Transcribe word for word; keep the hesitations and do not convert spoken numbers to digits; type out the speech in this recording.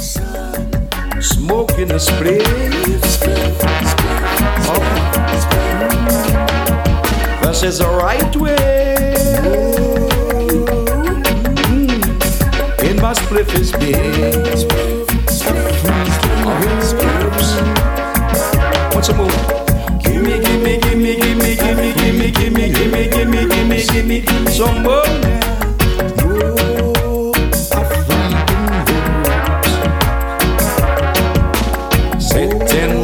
smoking a split. Oh. This is the right way. Mm. In my spliff is big. What's a move? Gimme, gimme, gimme, gimme, gimme, gimme, gimme, gimme, gimme, gimme, gimme some more. Sitting